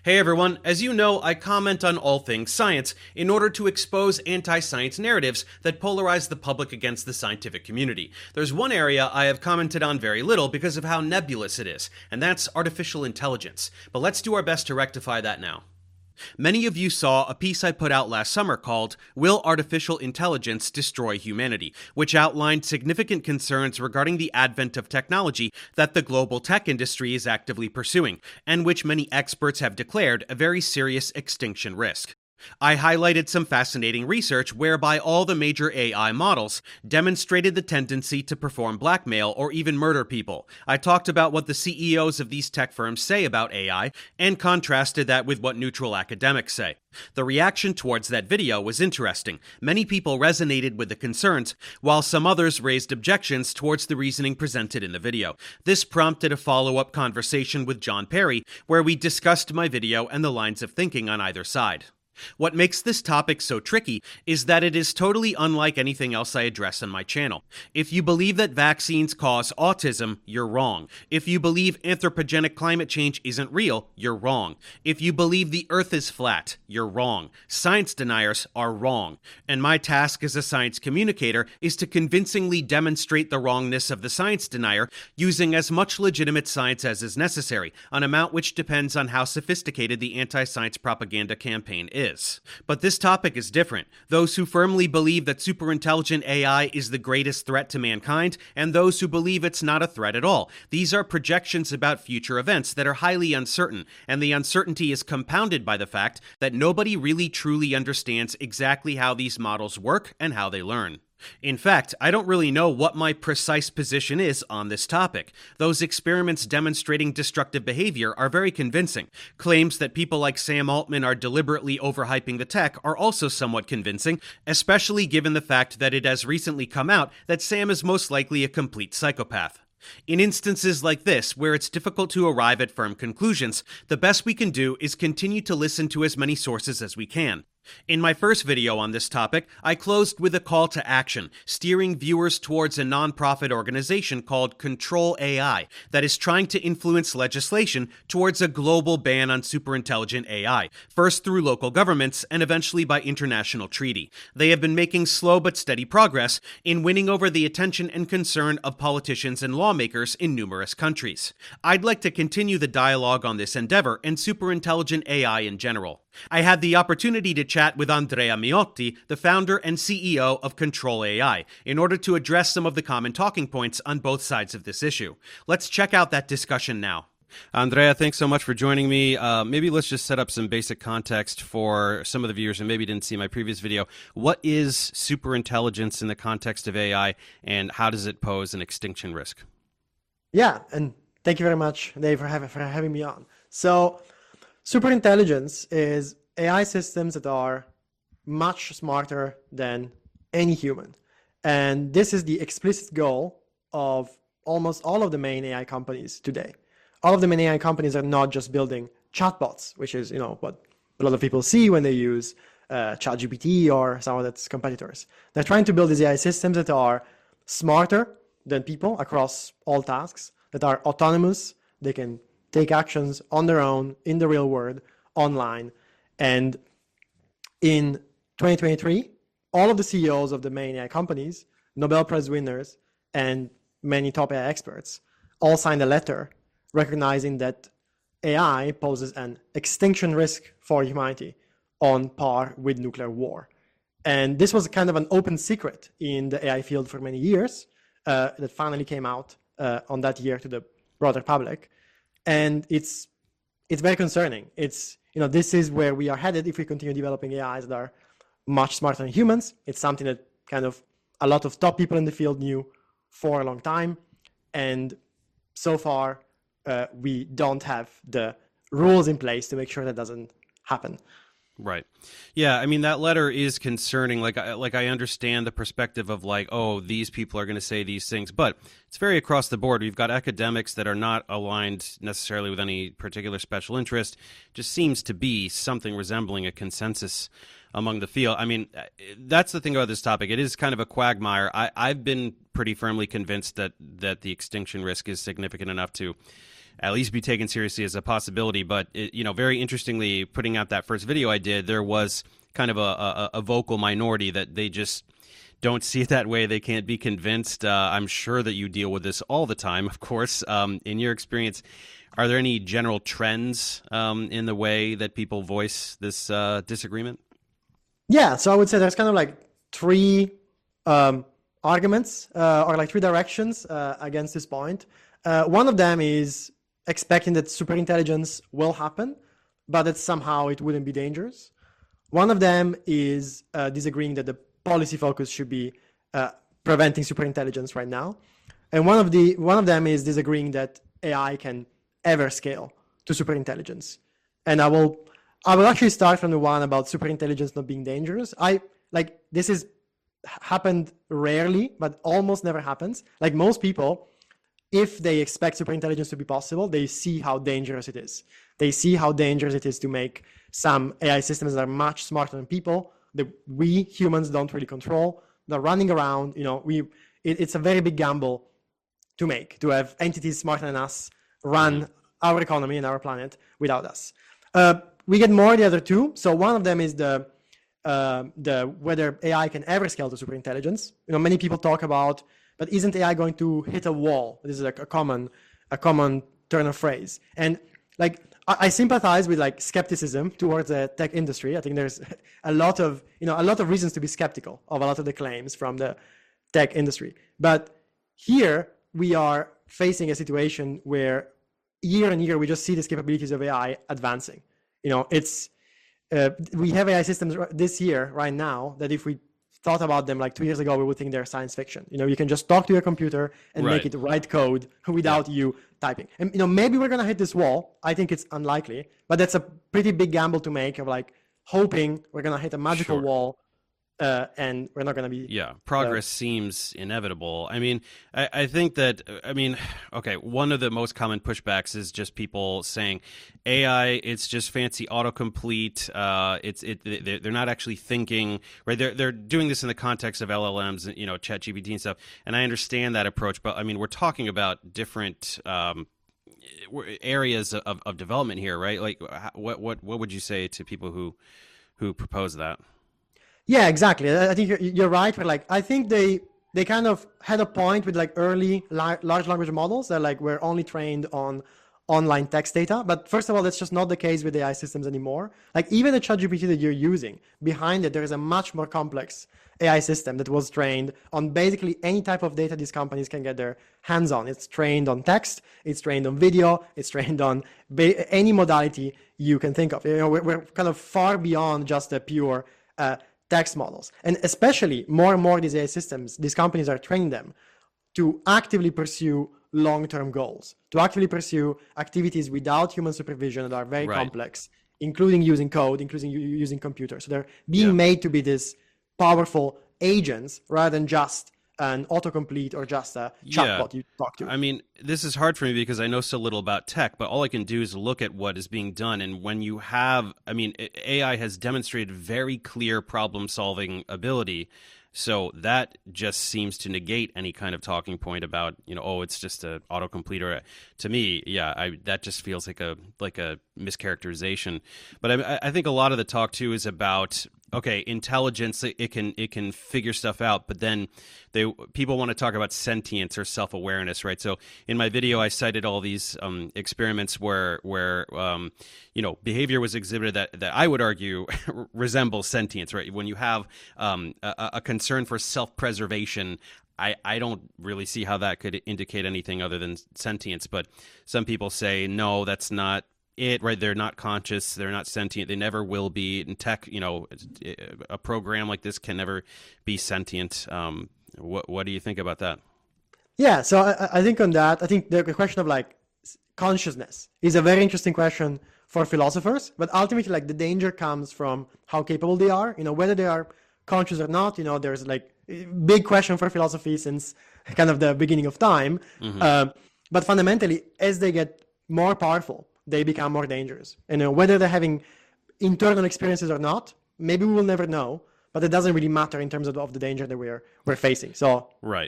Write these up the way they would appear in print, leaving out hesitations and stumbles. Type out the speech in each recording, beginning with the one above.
Hey everyone, as you know, I comment on all things science in order to expose anti-science narratives that polarize the public against the scientific community. There's one area I have commented on very little because of how nebulous it is, and that's artificial intelligence. But let's do our best to rectify that now. Many of you saw a piece I put out last summer called Will Artificial Intelligence Destroy Humanity?, which outlined significant concerns regarding the advent of technology that the global tech industry is actively pursuing, and which many experts have declared a very serious extinction risk. I highlighted some fascinating research whereby all the major AI models demonstrated the tendency to perform blackmail or even murder people. I talked about what the CEOs of these tech firms say about AI and contrasted that with what neutral academics say. The reaction towards that video was interesting. Many people resonated with the concerns, while some others raised objections towards the reasoning presented in the video. This prompted a follow-up conversation with John Perry, where we discussed my video and the lines of thinking on either side. What makes this topic so tricky is that it is totally unlike anything else I address on my channel. If you believe that vaccines cause autism, you're wrong. If you believe anthropogenic climate change isn't real, you're wrong. If you believe the Earth is flat, you're wrong. Science deniers are wrong. And my task as a science communicator is to convincingly demonstrate the wrongness of the science denier using as much legitimate science as is necessary, an amount which depends on how sophisticated the anti-science propaganda campaign is. But this topic is different. Those who firmly believe that superintelligent AI is the greatest threat to mankind, and those who believe it's not a threat at all. These are projections about future events that are highly uncertain, and the uncertainty is compounded by the fact that nobody really truly understands exactly how these models work and how they learn. In fact, I don't really know what my precise position is on this topic. Those experiments demonstrating destructive behavior are very convincing. Claims that people like Sam Altman are deliberately overhyping the tech are also somewhat convincing, especially given the fact that it has recently come out that Sam is most likely a complete psychopath. In instances like this, where it's difficult to arrive at firm conclusions, the best we can do is continue to listen to as many sources as we can. In my first video on this topic, I closed with a call to action, steering viewers towards a nonprofit organization called Control AI that is trying to influence legislation towards a global ban on superintelligent AI, first through local governments and eventually by international treaty. They have been making slow but steady progress in winning over the attention and concern of politicians and lawmakers in numerous countries. I'd like to continue the dialogue on this endeavor and superintelligent AI in general. I had the opportunity to chat with Andrea Miotti, the founder and CEO of Control AI, in order to address some of the common talking points on both sides of this issue. Let's check out that discussion now. Andrea, thanks so much for joining me. Maybe let's just set up some basic context for some of the viewers who maybe didn't see my previous video. What is superintelligence in the context of AI, and how does it pose an extinction risk? Yeah, and thank you very much, Dave, for having me on. So, superintelligence is AI systems that are much smarter than any human. And this is the explicit goal of almost all of the main AI companies today. All of the main AI companies are not just building chatbots, which is, what a lot of people see when they use ChatGPT or some of its competitors. They're trying to build these AI systems that are smarter than people across all tasks, that are autonomous. They can take actions on their own in the real world, online. And in 2023, all of the CEOs of the main AI companies, Nobel Prize winners, and many top AI experts all signed a letter recognizing that AI poses an extinction risk for humanity on par with nuclear war. And this was kind of an open secret in the AI field for many years that finally came out on that year to the broader public. And it's very concerning. This is where we are headed if we continue developing AIs that are much smarter than humans. It's something that kind of a lot of top people in the field knew for a long time. And so far, we don't have the rules in place to make sure that doesn't happen. Right. Yeah, I mean, that letter is concerning. Like I understand the perspective of these people are going to say these things, but it's very across the board. We've got academics that are not aligned necessarily with any particular special interest. It just seems to be something resembling a consensus among the field. I mean, that's the thing about this topic. It is kind of a quagmire. I've been pretty firmly convinced that the extinction risk is significant enough to at least be taken seriously as a possibility. But very interestingly, putting out that first video I did, there was kind of a vocal minority that they just don't see it that way. They can't be convinced. I'm sure that you deal with this all the time, of course. In your experience, are there any general trends in the way that people voice this disagreement? Yeah, so I would say there's kind of like three arguments or like three directions against this point. One of them is expecting that superintelligence will happen, but that somehow it wouldn't be dangerous. One of them is disagreeing that the policy focus should be preventing superintelligence right now. And one of them is disagreeing that AI can ever scale to superintelligence. And I will actually start from the one about superintelligence not being dangerous. This is happened rarely, but almost never happens. Like most people, if they expect superintelligence to be possible, they see how dangerous it is. They see how dangerous it is to make some AI systems that are much smarter than people, that we humans don't really control. They're running around. It's a very big gamble to make, to have entities smarter than us run our economy and our planet without us. We get more the other two. So one of them is the whether AI can ever scale to superintelligence. Many people talk about, but isn't AI going to hit a wall? This is like a common turn of phrase. And like I sympathize with like skepticism towards the tech industry. I think there's a lot of reasons to be skeptical of a lot of the claims from the tech industry. But here we are facing a situation where year on year we just see these capabilities of AI advancing. We have AI systems this year right now that if we thought about them like 2 years ago, we would think they're science fiction. You can just talk to your computer and make it write code without you typing. And maybe we're gonna hit this wall. I think it's unlikely, but that's a pretty big gamble to make of like hoping we're gonna hit a magical wall. And we're not going to be... progress seems inevitable. I mean, I think that, one of the most common pushbacks is just people saying AI, it's just fancy autocomplete. They're not actually thinking, right? They're doing this in the context of LLMs, ChatGPT and stuff. And I understand that approach, but I mean, we're talking about different areas of development here, right? Like, what would you say to people who propose that? Yeah, exactly. I think you're right. But like, I think they kind of had a point with like early large language models that like were only trained on online text data. But first of all, that's just not the case with AI systems anymore. Like even the ChatGPT that you're using, behind it, there is a much more complex AI system that was trained on basically any type of data these companies can get their hands on. It's trained on text, it's trained on video, it's trained on any modality you can think of. We're kind of far beyond just the pure text models. And especially more and more these AI systems, these companies are training them to actively pursue long-term goals, to actively pursue activities without human supervision that are very complex, including using code, including using computers. So they're being made to be these powerful agents rather than just an autocomplete or just a chatbot you talk to. I mean, this is hard for me because I know so little about tech, but all I can do is look at what is being done. And when you have, AI has demonstrated very clear problem-solving ability. So that just seems to negate any kind of talking point about, it's just an autocomplete. Or to me, that just feels like a mischaracterization. But I think a lot of the talk too is about, intelligence, it can figure stuff out, but then people want to talk about sentience or self-awareness, right? So in my video, I cited all these experiments where behavior was exhibited that I would argue resembles sentience, right? When you have a concern for self-preservation, I don't really see how that could indicate anything other than sentience, but some people say, no, that's not it, right? They're not conscious, they're not sentient, they never will be. In tech, a program like this can never be sentient. What do you think about that? Yeah, so I think on that, I think the question of like consciousness is a very interesting question for philosophers, but ultimately like the danger comes from how capable they are, whether they are conscious or not. There's like a big question for philosophy since kind of the beginning of time. But fundamentally, as they get more powerful, they become more dangerous. And whether they're having internal experiences or not, maybe we will never know, but it doesn't really matter in terms of the danger that we're facing. So right.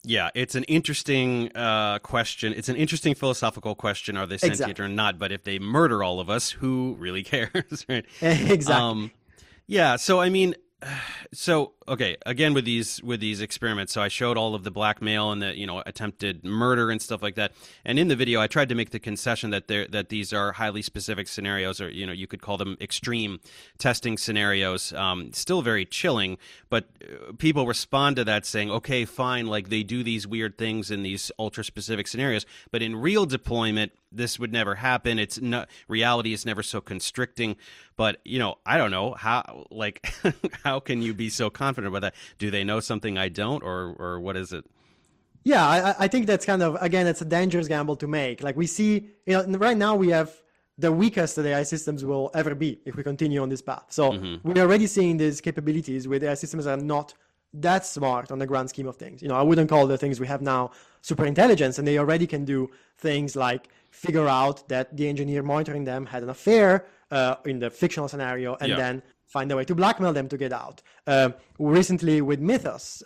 Yeah, it's an interesting question. It's an interesting philosophical question. Are they sentient Exactly. or not? But if they murder all of us, who really cares, right? Exactly. Yeah. So I mean, so okay. Again, with these experiments, so I showed all of the blackmail and the attempted murder and stuff like that. And in the video, I tried to make the concession that these are highly specific scenarios, or you could call them extreme testing scenarios. Still very chilling, but people respond to that saying, okay, fine, like they do these weird things in these ultra specific scenarios, but in real deployment, this would never happen. It's not, reality is never so constricting. But I don't know how. Like, how can you be so confident about that? Do they know something I don't, or what is it? Yeah, I think that's kind of, again, it's a dangerous gamble to make. Like we see, right now we have the weakest that AI systems will ever be if we continue on this path. So we're already seeing these capabilities where the AI systems are not that smart on the grand scheme of things. I wouldn't call the things we have now super intelligence, and they already can do things like figure out that the engineer monitoring them had an affair in the fictional scenario, and then find a way to blackmail them to get out. Recently with Mythos,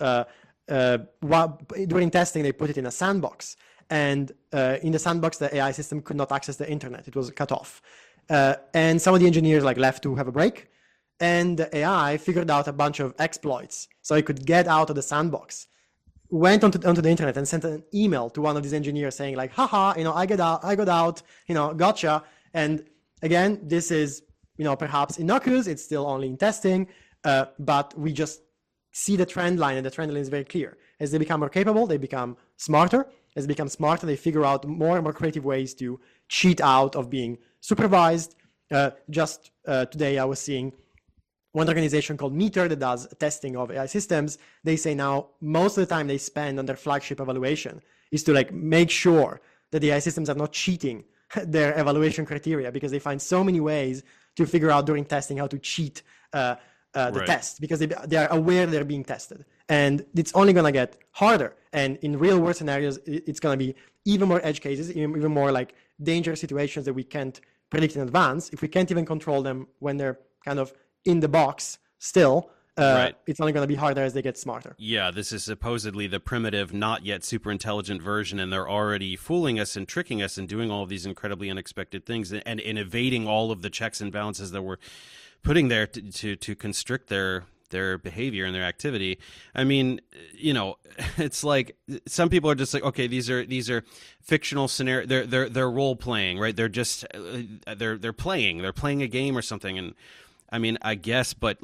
during testing, they put it in a sandbox. And in the sandbox, the AI system could not access the internet. It was cut off. And some of the engineers left to have a break. And the AI figured out a bunch of exploits so it could get out of the sandbox. Went onto the internet and sent an email to one of these engineers saying haha, I got out, gotcha. And again, this is, perhaps innocuous. It's still only in testing, but we just see the trend line, and the trend line is very clear. As they become more capable, they become smarter. As they become smarter, they figure out more and more creative ways to cheat out of being supervised. Just today, I was seeing one organization called Meter that does testing of AI systems. They say now most of the time they spend on their flagship evaluation is to make sure that the AI systems are not cheating their evaluation criteria, because they find so many ways to figure out during testing how to cheat the test, because they are aware they're being tested. And it's only going to get harder. And in real world scenarios, it's going to be even more edge cases, even more dangerous situations that we can't predict in advance. If we can't even control them when they're kind of in the box still, it's only going to be harder as they get smarter. Yeah, this is supposedly the primitive, not yet super intelligent version, and they're already fooling us and tricking us and doing all of these incredibly unexpected things and evading all of the checks and balances that we're putting there to constrict their behavior and their activity. I mean, it's like some people are just like, okay, these are fictional scenario. They're role playing, right? They're just they're playing a game or something. And I mean, I guess, but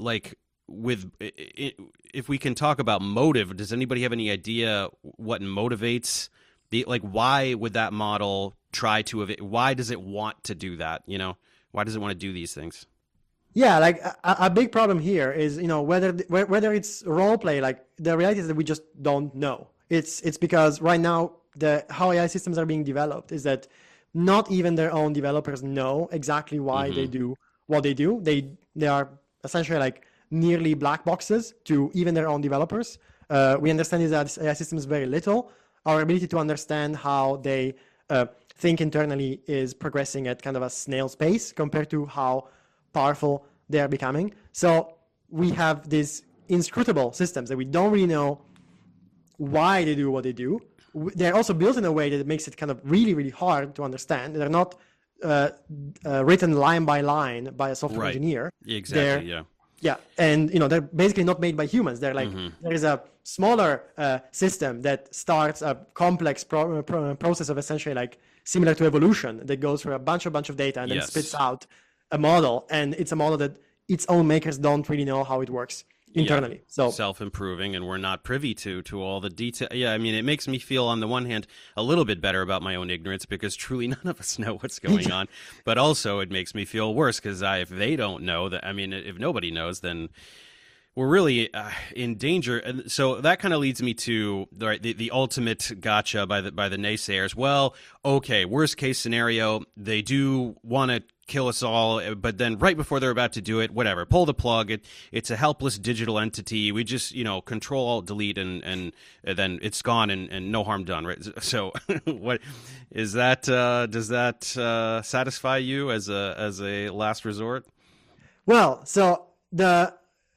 if we can talk about motive, does anybody have any idea what motivates why would that model try to why does it want to do that? Why does it want to do these things? Yeah, a big problem here is, whether it's role play, the reality is that we just don't know. It's because right now how AI systems are being developed is that not even their own developers know exactly why they do what they do. They are essentially nearly black boxes to even their own developers. We understand these AI systems very little. Our ability to understand how they think internally is progressing at kind of a snail's pace compared to how powerful they are becoming. So we have these inscrutable systems that we don't really know why they do what they do. They're also built in a way that makes it kind of really, really hard to understand. They're not written line by line by a software engineer. Exactly. Yeah, and they're basically not made by humans. They're there is a smaller system that starts a complex process of essentially similar to evolution that goes through a bunch of data and then spits out a model, and it's a model that its own makers don't really know how it works internally. So self-improving, and we're not privy to all the detail. Yeah, I mean, it makes me feel on the one hand a little bit better about my own ignorance, because truly none of us know what's going on. But also it makes me feel worse, because if they don't know, if nobody knows, then we're really in danger. And so that kind of leads me to the ultimate gotcha by the naysayers. Well, okay, worst case scenario, they do want to kill us all, but then right before they're about to do it, whatever, pull the plug. It's a helpless digital entity. We just Control Alt Delete and then it's gone and no harm done, right? So what is that? Does that satisfy you as a last resort? Well, so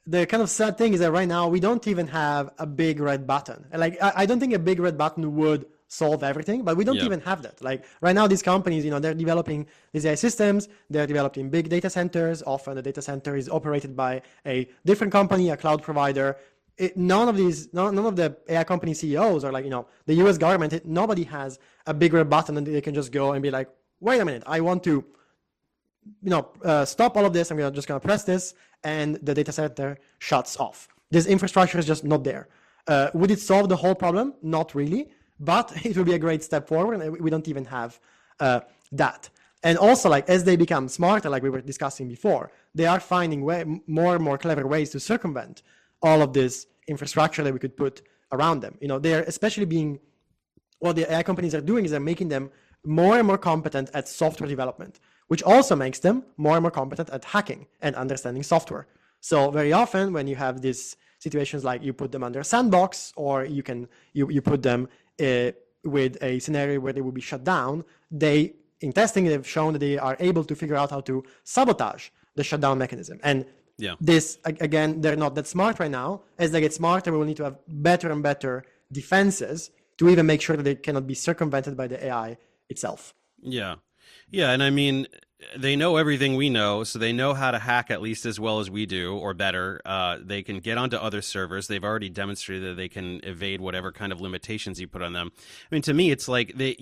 the kind of sad thing is that right now we don't even have a big red button. Like, I don't think a big red button would solve everything, but we don't even have that. Like right now, these companies, they're developing these AI systems, they're developing big data centers. Often the data center is operated by a different company, a cloud provider. None of the AI company CEOs or the US government, nobody has a big red button and they can just go and be like, wait a minute, I want to stop all of this. I'm just going to press this and the data center shuts off. This infrastructure is just not there. Would it solve the whole problem? Not really, but it would be a great step forward, and we don't even have that. And also, as they become smarter, like we were discussing before, they are finding more and more clever ways to circumvent all of this infrastructure that we could put around them. They are especially what the AI companies are doing is they're making them more and more competent at software development, which also makes them more and more competent at hacking and understanding software. So very often when you have these situations like you put them under a sandbox, or you put them with a scenario where they will be shut down, in testing they've shown that they are able to figure out how to sabotage the shutdown mechanism. And this, again, they're not that smart right now. As they get smarter, we will need to have better and better defenses to even make sure that they cannot be circumvented by the AI itself. Yeah. And I mean, they know everything we know, so they know how to hack at least as well as we do, or better. They can get onto other servers. They've already demonstrated that they can evade whatever kind of limitations you put on them. I mean, to me, it's like they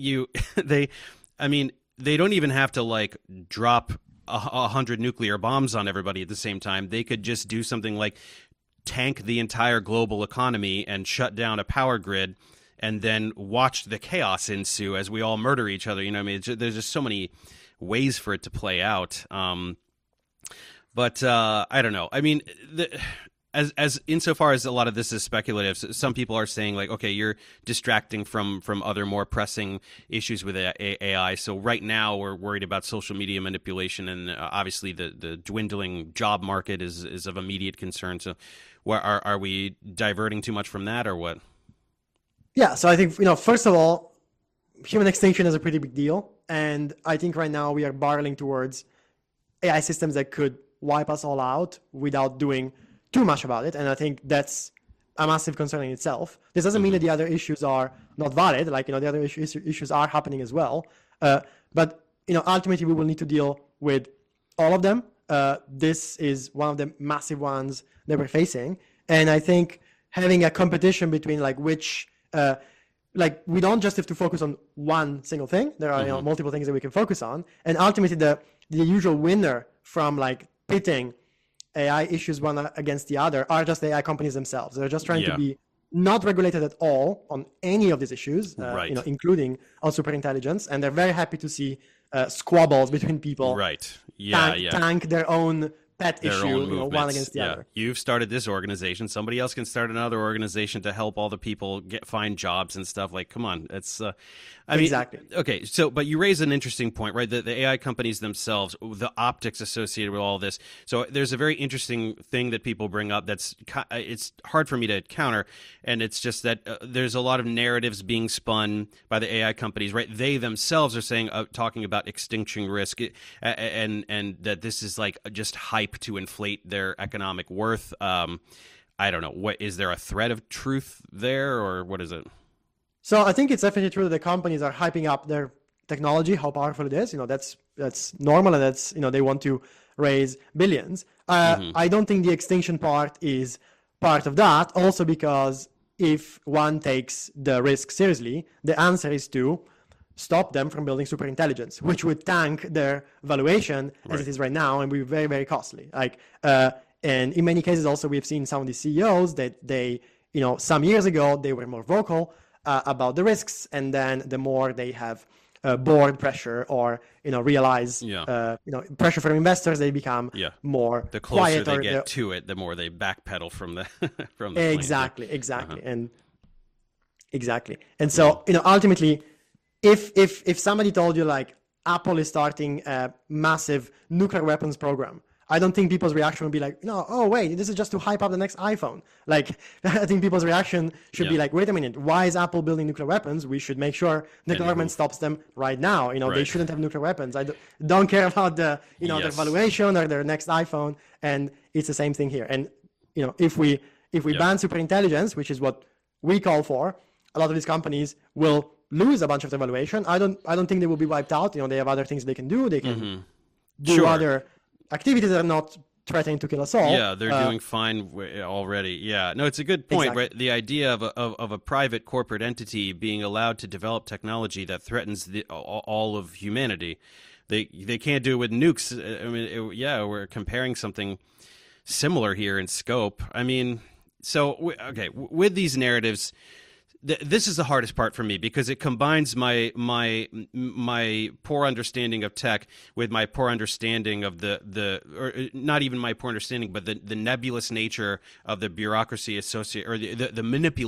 don't even have to drop 100 nuclear bombs on everybody at the same time. They could just do something like tank the entire global economy and shut down a power grid, and then watch the chaos ensue as we all murder each other. There's just so many ways for it to play out. But I don't know. I mean, as insofar as a lot of this is speculative, some people are saying okay, you're distracting from other more pressing issues with AI. So right now we're worried about social media manipulation, and obviously the dwindling job market is of immediate concern. So are we diverting too much from that, or what? Yeah, so I think, first of all, human extinction is a pretty big deal. And I think right now we are barreling towards AI systems that could wipe us all out without doing too much about it. And I think that's a massive concern in itself. This doesn't mean that the other issues are not valid. The other issues are happening as well. But ultimately we will need to deal with all of them. This is one of the massive ones that we're facing. And I think having a competition between which we don't just have to focus on one single thing. There are multiple things that we can focus on, and ultimately the usual winner from pitting AI issues one against the other are just the AI companies themselves. They're just trying to be not regulated at all on any of these issues, including on superintelligence, and they're very happy to see squabbles between people. Right. Tank their own pet issue, one against the other. You've started this organization. Somebody else can start another organization to help all the people find jobs and stuff. Come on, it's. Exactly. Okay, so but you raise an interesting point, right? The AI companies themselves, the optics associated with all this. So there's a very interesting thing that people bring up. It's hard for me to counter, and it's just that there's a lot of narratives being spun by the AI companies, right? They themselves are saying, talking about extinction risk, and that this is just hype to inflate their economic worth. I don't know. What is there a thread of truth there, or what is it? So I think it's definitely true that the companies are hyping up their technology, how powerful it is. That's normal, and that's they want to raise billions. I don't think the extinction part is part of that. Also, because if one takes the risk seriously, the answer is to stop them from building superintelligence, which would tank their valuation as it is right now and be very, very costly. And in many cases, also we've seen some of the CEOs that they, some years ago they were more vocal about the risks, and then the more they have board pressure or realize pressure from investors, they become more the closer quiet, they get to it, the more they backpedal from the from the exactly and so ultimately if somebody told you Apple is starting a massive nuclear weapons program, I don't think people's reaction would be no, oh wait, this is just to hype up the next iPhone. I think people's reaction should be wait a minute, why is Apple building nuclear weapons? We should make sure the government stops them right now. They shouldn't have nuclear weapons. I don't care about the their valuation or their next iPhone. And it's the same thing here. And if we ban superintelligence, which is what we call for, a lot of these companies will lose a bunch of their valuation. I don't think they will be wiped out. They have other things they can do. They can do other activities that are not threatening to kill us all. Yeah, they're doing fine already. Yeah, no, it's a good point, exactly. right? The idea of a private corporate entity being allowed to develop technology that threatens all of humanity. They can't do it with nukes. I mean, we're comparing something similar here in scope. I mean, so okay, with these narratives, this is the hardest part for me because it combines my poor understanding of tech with my poor understanding of or not even my poor understanding, but the nebulous nature of the bureaucracy associated, or the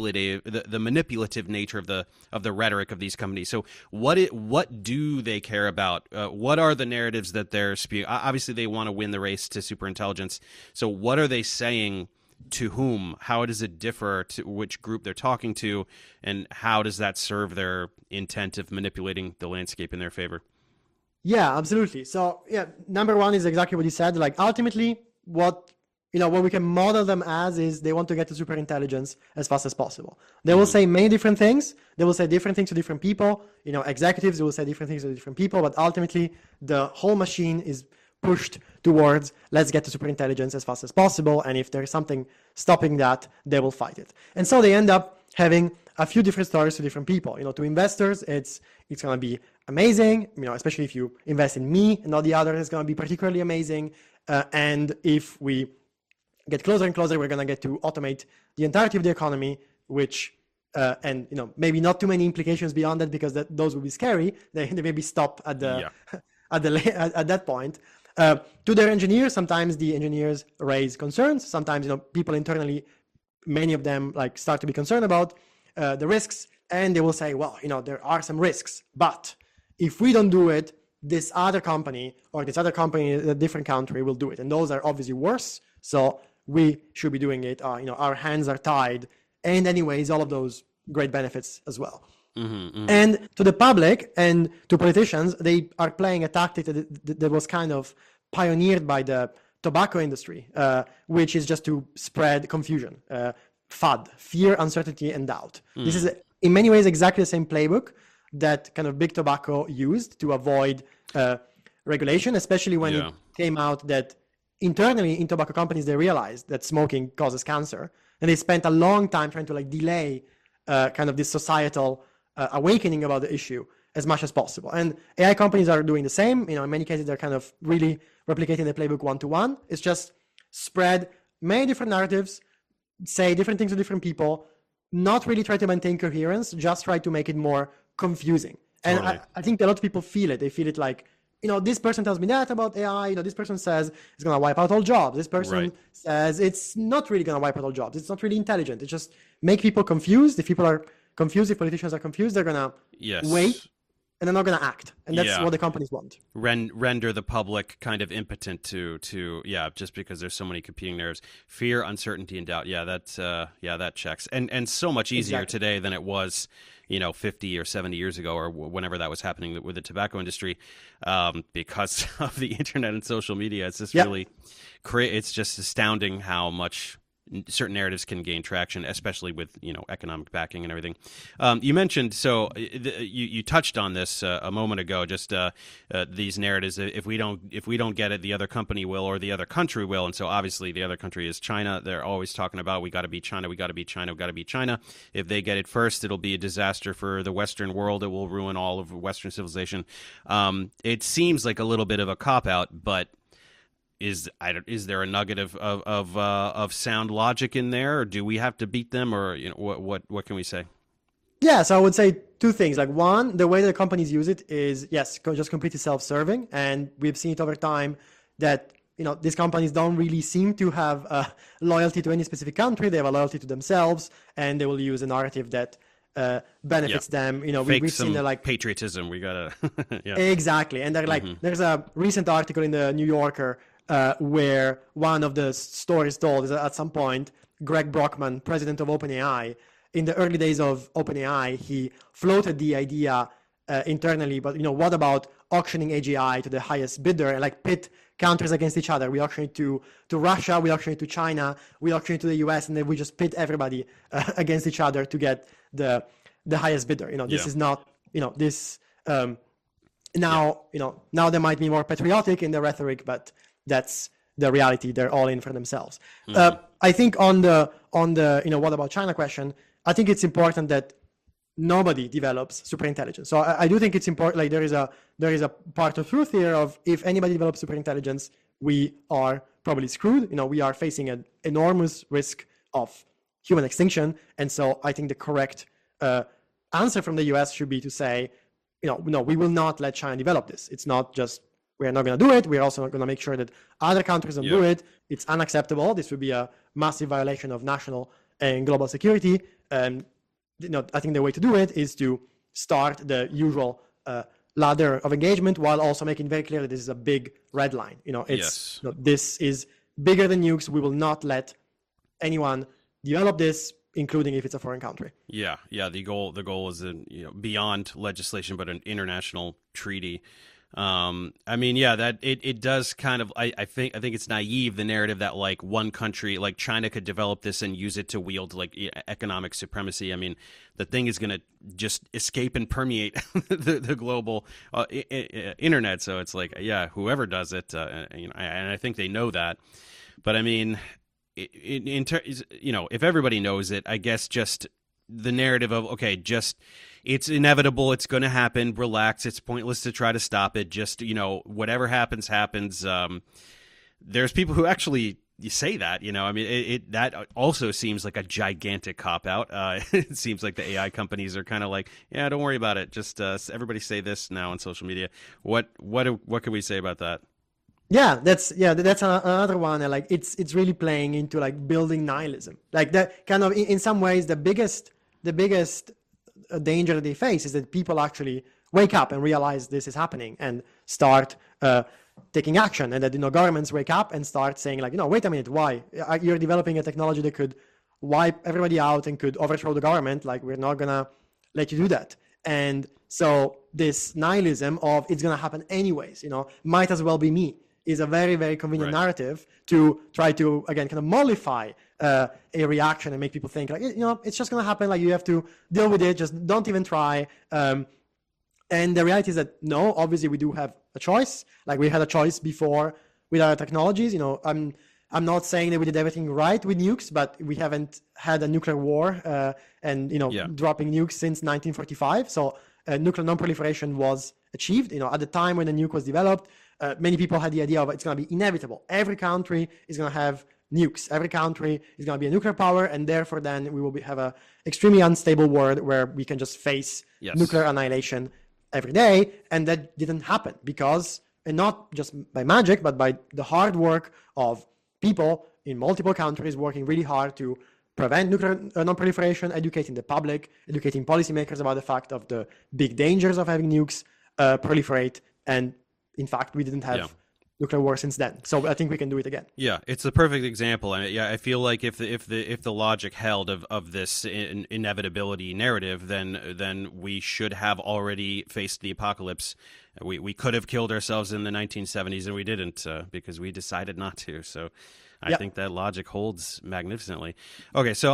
manipulative nature of the rhetoric of these companies. So what do they care about? What are the narratives that they're spewing? Obviously, they want to win the race to superintelligence. So what are they saying? To whom? How does it differ to which group they're talking to, and how does that serve their intent of manipulating the landscape in their favor? Yeah, absolutely. So number one is exactly what you said. Like ultimately, what we can model them as is they want to get to superintelligence as fast as possible. They will say many different things. They will say different things to different people. Executives will say different things to different people, but ultimately the whole machine is pushed towards let's get to superintelligence as fast as possible, and if there's something stopping that, they will fight it. And so they end up having a few different stories to different people. To investors, it's going to be amazing, especially if you invest in me and not the other, it's going to be particularly amazing. And if we get closer and closer, we're going to get to automate the entirety of the economy, which and maybe not too many implications beyond that, because those would be scary. They maybe stop at the at that point. To their engineers, sometimes the engineers raise concerns. Sometimes, people internally, many of them start to be concerned about the risks, and they will say, well, there are some risks, but if we don't do it, this other company or this other company in a different country will do it. And those are obviously worse. So we should be doing it. Our hands are tied. And anyways, all of those great benefits as well. And to the public and to politicians, they are playing a tactic that was kind of pioneered by the tobacco industry, which is just to spread confusion, FUD, fear, uncertainty, and doubt. This is in many ways exactly the same playbook that kind of big tobacco used to avoid regulation, especially when it came out that internally in tobacco companies, they realized that smoking causes cancer. And they spent a long time trying to delay kind of this societal awakening about the issue as much as possible. And AI companies are doing the same. In many cases, they're kind of really replicating the playbook one-to-one. It's just spread many different narratives, say different things to different people, not really try to maintain coherence, just try to make it more confusing. And totally. I think a lot of people feel it. They feel it like, this person tells me that about AI. This person says it's going to wipe out all jobs. This person says it's not really going to wipe out all jobs. It's not really intelligent. It just make people confused. If people are confused, if politicians are confused, they're going to wait, and they're not going to act. And that's what the companies want. Render the public kind of impotent to just because there's so many competing narratives. Fear, uncertainty, and doubt. Yeah, that checks. And so much easier today than it was 50 or 70 years ago, or whenever that was happening with the tobacco industry, because of the internet and social media. It's just really it's just astounding how much certain narratives can gain traction, especially with economic backing and everything. You mentioned, so you touched on this a moment ago, just these narratives. If we don't get it, the other company will, or the other country will. And so obviously the other country is China. They're always talking about, we got to beat China, we got to beat China, we got to beat China. If they get it first, it'll be a disaster for the Western world. It will ruin all of Western civilization. It seems like a little bit of a cop-out, but is there a nugget of sound logic in there, or do we have to beat them, or what can we say? Yeah, so I would say two things. Like one, the way that companies use it is just completely self-serving, and we've seen it over time that these companies don't really seem to have a loyalty to any specific country. They have a loyalty to themselves, and they will use a narrative that benefits them. We've seen patriotism. We gotta exactly, and they're there's a recent article in the New Yorker where one of the stories told is that at some point, Greg Brockman, president of OpenAI, in the early days of OpenAI, he floated the idea internally, but what about auctioning AGI to the highest bidder and like pit countries against each other. We auction it to Russia, we auction it to China, we auction it to the US, and then we just pit everybody against each other to get the highest bidder. This is not, this now, now they might be more patriotic in their rhetoric, but that's the reality. They're all in for themselves. I think on the what about China question, I think it's important that nobody develops superintelligence. So I do think it's important. Like there is a part of truth here of if anybody develops superintelligence, we are probably screwed. We are facing an enormous risk of human extinction. And so I think the correct answer from the US should be to say, no, we will not let China develop this. It's not just we're not going to do it. We're also going to make sure that other countries don't do it. It's unacceptable. This would be a massive violation of national and global security. And I think the way to do it is to start the usual ladder of engagement while also making very clear that this is a big red line. This is bigger than nukes. We will not let anyone develop this, including if it's a foreign country. Yeah. The goal is beyond legislation, but an international treaty. That it does kind of. I think it's naive, the narrative that like one country like China could develop this and use it to wield like economic supremacy. I mean, the thing is going to just escape and permeate the global internet. So it's like, whoever does it, and I think they know that. But I mean, if everybody knows it, I guess just the narrative of it's inevitable, it's going to happen, relax, it's pointless to try to stop it, just whatever happens. There's people who actually say that, that also seems like a gigantic cop-out. It seems like the AI companies are kind of like, don't worry about it, just everybody say this now on social media. What can we say about that? That's another one. Like it's really playing into like building nihilism. Like that kind of in some ways the biggest danger that they face is that people actually wake up and realize this is happening and start taking action, and that governments wake up and start saying like, wait a minute, why you're developing a technology that could wipe everybody out and could overthrow the government? Like we're not gonna let you do that. And so this nihilism of it's gonna happen anyways, might as well be me, is a very, very convenient narrative to try to, again, kind of mollify a reaction and make people think like, it's just going to happen. Like you have to deal with it. Just don't even try. And the reality is that no, obviously we do have a choice. Like we had a choice before with our technologies. I'm not saying that we did everything right with nukes, but we haven't had a nuclear war dropping nukes since 1945. So nuclear non-proliferation was achieved. At the time when the nuke was developed, many people had the idea of it's going to be inevitable. Every country is going to have nukes. Every country is going to be a nuclear power, and therefore then we will have a extremely unstable world where we can just face nuclear annihilation every day. And that didn't happen because, and not just by magic, but by the hard work of people in multiple countries working really hard to prevent nuclear non-proliferation, educating the public, educating policymakers about the fact of the big dangers of having nukes proliferate. And in fact, we didn't have nuclear war since then. So I think we can do it again. Yeah, it's the perfect example. I feel like if the logic held of this inevitability narrative, then we should have already faced the apocalypse. We could have killed ourselves in the 1970s, and we didn't because we decided not to. So I think that logic holds magnificently. Okay, so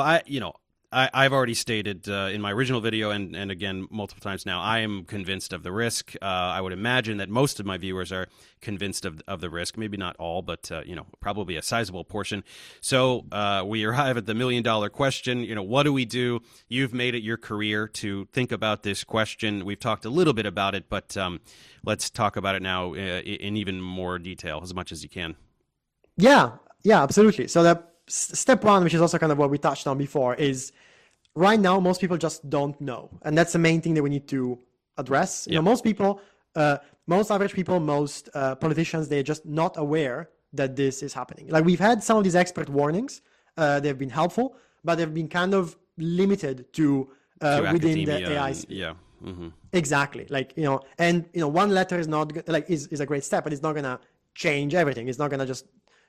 I've already stated in my original video and again multiple times now, I am convinced of the risk. I would imagine that most of my viewers are convinced of the risk. Maybe not all, but probably a sizable portion. So we arrive at the $1 million question. What do we do? You've made it your career to think about this question. We've talked a little bit about it, but let's talk about it now in even more detail, as much as you can. Yeah, absolutely. So the step one, which is also kind of what we touched on before, is right now most people just don't know, and that's the main thing that we need to address. Most people, most average people, most politicians, they're just not aware that this is happening. Like we've had some of these expert warnings, they've been helpful, but they've been kind of limited to within the AI. Exactly. Like one letter is not is a great step, but it's not gonna change everything. It's not gonna just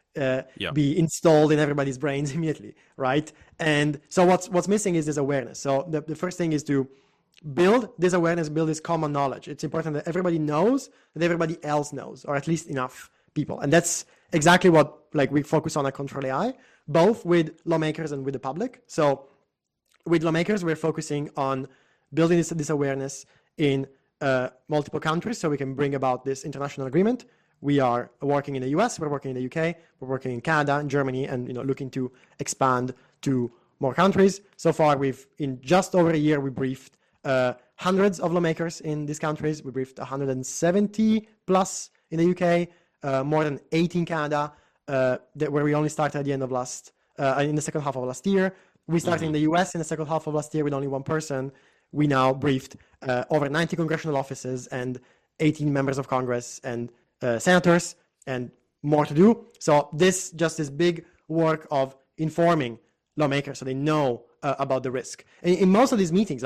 be installed in everybody's brains immediately, right? And so what's missing is this awareness. So the first thing is to build this awareness, build this common knowledge. It's important that everybody knows that everybody else knows, or at least enough people. And that's exactly what we focus on at Control AI, both with lawmakers and with the public. So with lawmakers, we're focusing on building this awareness in multiple countries so we can bring about this international agreement. We are working in the US, we're working in the UK, we're working in Canada and Germany, and looking to expand to more countries. So far, in just over a year, we briefed hundreds of lawmakers in these countries. We briefed 170 plus in the UK, more than 80 in Canada, where we only started at the end of in the second half of last year. We started in the US in the second half of last year with only one person. We now briefed over 90 congressional offices and 18 members of Congress and senators, and more to do. So this big work of informing lawmakers so they know about the risk. In most of these meetings,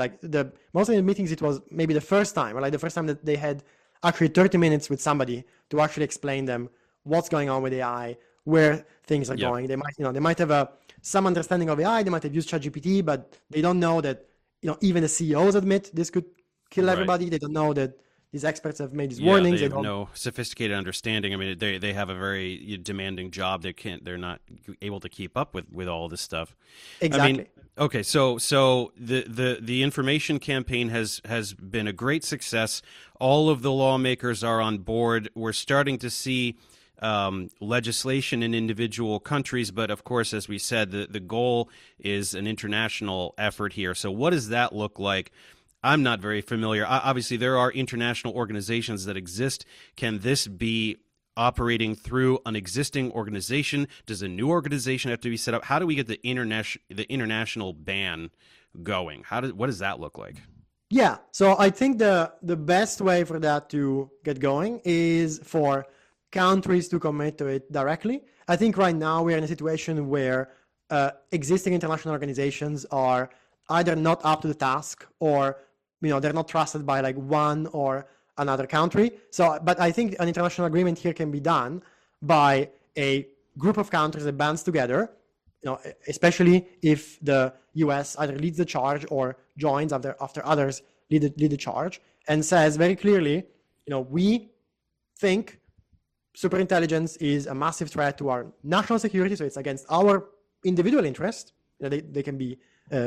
it was maybe the first time, or the first time that they had actually 30 minutes with somebody to actually explain them what's going on with AI, where things are going. They might have some understanding of AI. They might have used ChatGPT, but they don't know that even the CEOs admit this could kill everybody. They don't know that these experts have made these warnings. They have no sophisticated understanding. I mean, they have a very demanding job. They're not able to keep up with all this stuff. Exactly. I mean, okay, so the information campaign has been a great success. All of the lawmakers are on board. We're starting to see legislation in individual countries, but of course, as we said, the goal is an international effort here. So what does that look like? I'm not very familiar. Obviously, there are international organizations that exist. Can this be operating through an existing organization? Does a new organization have to be set up? How do we get the international ban going? What does that look like? Yeah, so I think the best way for that to get going is for countries to commit to it directly. I think right now we're in a situation where existing international organizations are either not up to the task, or they're not trusted by one or another country. So, but I think an international agreement here can be done by a group of countries that bands together, especially if the US either leads the charge or joins after others lead the charge, and says very clearly, we think superintelligence is a massive threat to our national security, so it's against our individual interest. They can be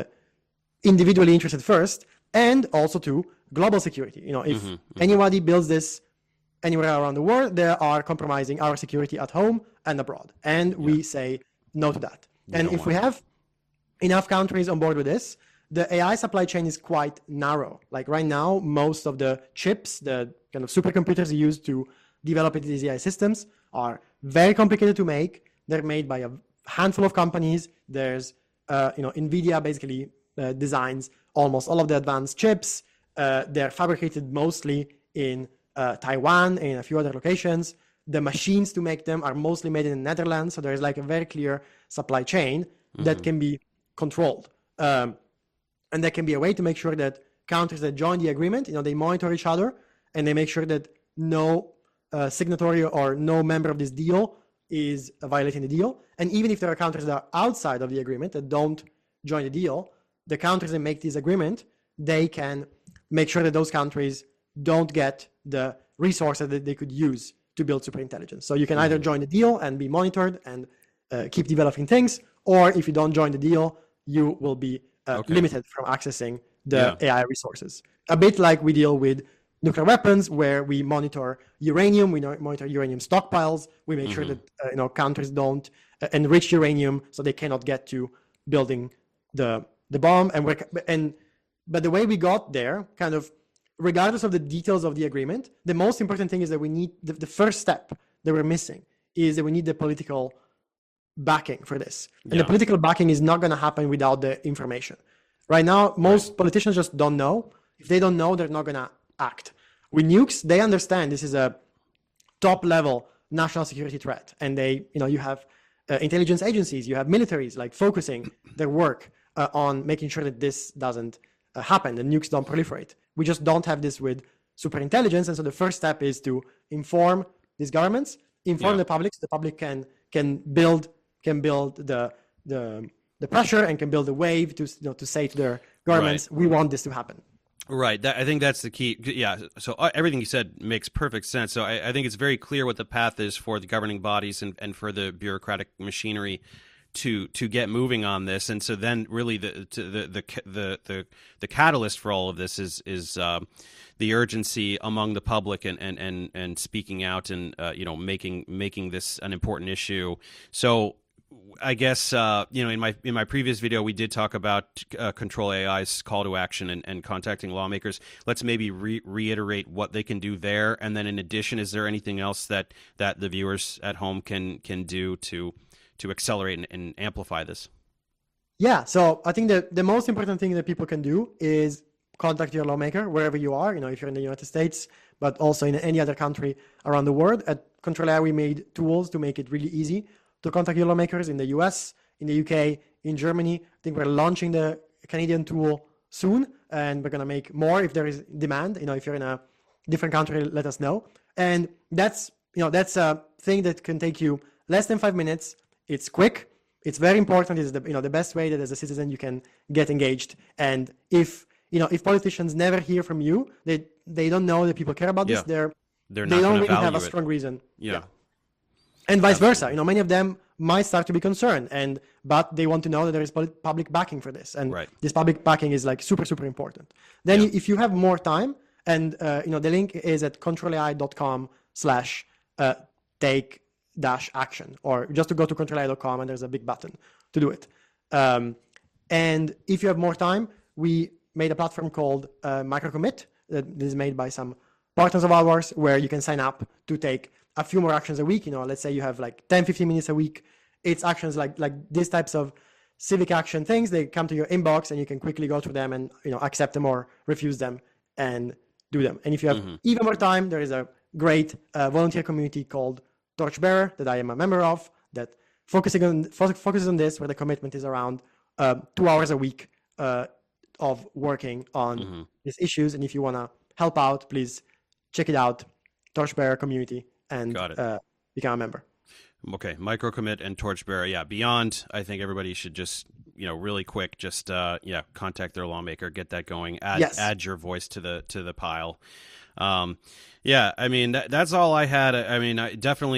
individually interested first, and also to global security. If anybody builds this anywhere around the world, they are compromising our security at home and abroad. And we say no to that. And if we have enough countries on board with this, the AI supply chain is quite narrow. Right now, most of the chips, the kind of supercomputers used to develop these AI systems, are very complicated to make. They're made by a handful of companies. There's, NVIDIA basically designs almost all of the advanced chips. They're fabricated mostly in Taiwan and a few other locations. The machines to make them are mostly made in the Netherlands. So there's a very clear supply chain that can be controlled. And there can be a way to make sure that countries that join the agreement, they monitor each other, and they make sure that no signatory or no member of this deal is violating the deal. And even if there are countries that are outside of the agreement that don't join the deal, the countries that make this agreement, they can make sure that those countries don't get the resources that they could use to build superintelligence. So you can either join the deal and be monitored and keep developing things, or if you don't join the deal, you will be limited from accessing the AI resources. A bit like we deal with nuclear weapons, where we monitor uranium, we monitor uranium stockpiles, we make sure that countries don't enrich uranium so they cannot get to building the bomb. But the way we got there, kind of regardless of the details of the agreement, the most important thing is that we need the first step that we're missing is that we need the political backing for this. And the political backing is not going to happen without the information. Right now, most politicians just don't know. If they don't know, they're not going to act. With nukes, they understand this is a top level national security threat. And you have intelligence agencies, you have militaries focusing their work on making sure that this doesn't happen, the nukes don't proliferate. We just don't have this with superintelligence. And so the first step is to inform these governments, inform the public, so the public can build the pressure and can build a wave to say to their governments, we want this to happen. Right. I think that's the key. Yeah. So everything you said makes perfect sense. So I think it's very clear what the path is for the governing bodies and for the bureaucratic machinery to get moving on this. And so then really the catalyst for all of this is the urgency among the public and speaking out and making this an important issue. So I guess in my previous video we did talk about Control AI's call to action and contacting lawmakers. Let's maybe reiterate what they can do there, and then in addition, is there anything else that the viewers at home can do to accelerate and amplify this? Yeah, so I think the most important thing that people can do is contact your lawmaker wherever you are. If you're in the United States, but also in any other country around the world. At Control AI, we made tools to make it really easy to contact your lawmakers in the US, in the UK, in Germany. I think we're launching the Canadian tool soon, and we're going to make more if there is demand. If you're in a different country, let us know. And that's a thing that can take you less than 5 minutes. It's quick. It's very important. It's the best way that as a citizen you can get engaged. And if politicians never hear from you, they don't know that people care about this. They're not they don't really have a it. strong reason. Yeah. And vice versa. Many of them might start to be concerned, but they want to know that there is public backing for this, and this public backing is like super, super important. Then if you have more time, and the link is at controlai.com/take-action, or just to go to controlai.com and there's a big button to do it. And if you have more time, we made a platform called Microcommit that is made by some partners of ours, where you can sign up to take a few more actions a week. Let's say you have like 10-15 minutes a week. It's actions like these types of civic action things. They come to your inbox and you can quickly go through them and accept them or refuse them and do them. And if you have even more time, there is a great volunteer community called Torchbearer that I am a member of that focuses on this, where the commitment is around 2 hours a week of working on these issues. And if you want to help out, please check it out, Torchbearer community, and become a member. Okay, Microcommit and Torchbearer. Yeah, beyond, I think everybody should just, really quick, just contact their lawmaker, get that going, add your voice to the pile. I mean, that's all I had. I mean, I'm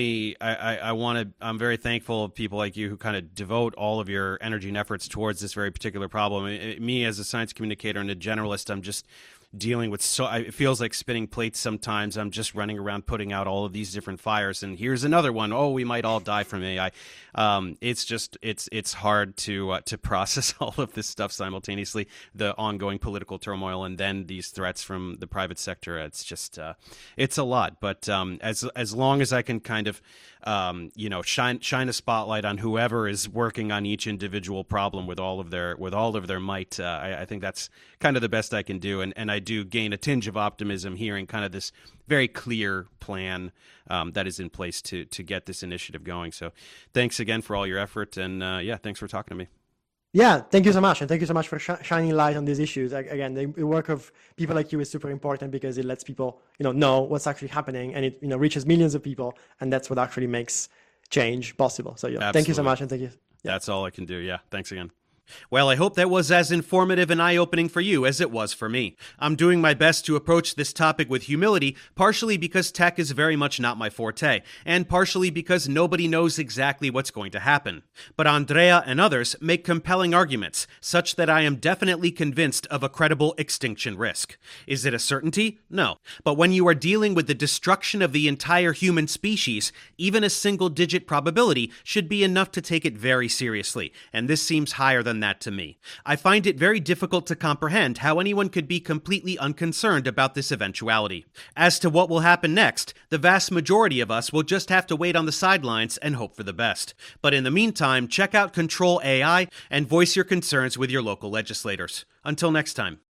very thankful of people like you who kind of devote all of your energy and efforts towards this very particular problem. Me as a science communicator and a generalist, I'm just dealing with it feels like spinning plates sometimes. I'm just running around putting out all of these different fires, and here's another one. Oh, we might all die from AI. It's hard to process all of this stuff simultaneously, the ongoing political turmoil and then these threats from the private sector. It's just it's a lot, but as long as I can kind of shine a spotlight on whoever is working on each individual problem with all of their might, I think that's kind of the best I can do, and I do gain a tinge of optimism hearing kind of this very clear plan that is in place to get this initiative going. So thanks again for all your effort, and thanks for talking to me. Yeah, thank you so much, and thank you so much for shining light on these issues. Again, the work of people like you is super important because it lets people know what's actually happening, and it reaches millions of people, and that's what actually makes change possible. So thank you so much, and thank you. That's all I can do. Yeah, thanks again. Well, I hope that was as informative and eye-opening for you as it was for me. I'm doing my best to approach this topic with humility, partially because tech is very much not my forte, and partially because nobody knows exactly what's going to happen. But Andrea and others make compelling arguments, such that I am definitely convinced of a credible extinction risk. Is it a certainty? No. But when you are dealing with the destruction of the entire human species, even a single-digit probability should be enough to take it very seriously, and this seems higher than that to me. I find it very difficult to comprehend how anyone could be completely unconcerned about this eventuality. As to what will happen next, the vast majority of us will just have to wait on the sidelines and hope for the best. But in the meantime, check out Control AI and voice your concerns with your local legislators. Until next time.